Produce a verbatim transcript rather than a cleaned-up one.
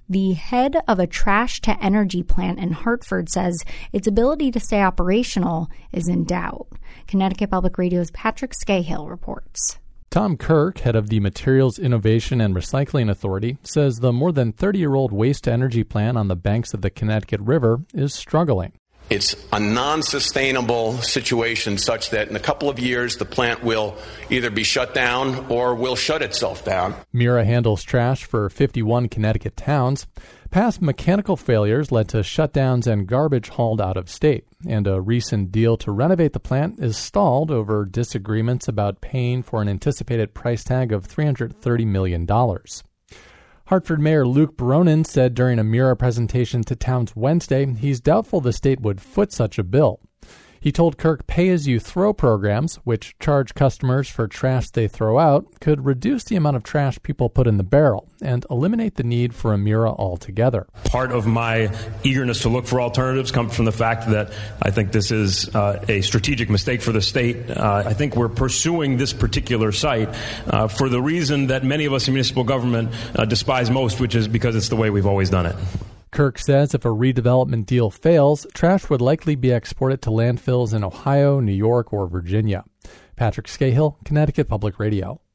The head of a trash-to-energy plant in Hartford says its ability to stay operational is in doubt. Connecticut Public Radio's Patrick Scahill reports. Tom Kirk, head of the Materials Innovation and Recycling Authority, says the more than thirty-year-old waste-to-energy plant on the banks of the Connecticut River is struggling. It's a non-sustainable situation such that in a couple of years the plant will either be shut down or will shut itself down. Mira handles trash for fifty-one Connecticut towns. Past mechanical failures led to shutdowns and garbage hauled out of state, and a recent deal to renovate the plant is stalled over disagreements about paying for an anticipated price tag of three hundred thirty million dollars. Hartford Mayor Luke Baronin said during a Mira presentation to towns Wednesday he's doubtful the state would foot such a bill. He told Kirk pay-as-you-throw programs, which charge customers for trash they throw out, could reduce the amount of trash people put in the barrel and eliminate the need for a Mira altogether. Part of my eagerness to look for alternatives comes from the fact that I think this is uh, a strategic mistake for the state. Uh, I think we're pursuing this particular site uh, for the reason that many of us in municipal government uh, despise most, which is because it's the way we've always done it. Kirk says if a redevelopment deal fails, trash would likely be exported to landfills in Ohio, New York, or Virginia. Patrick Scahill, Connecticut Public Radio.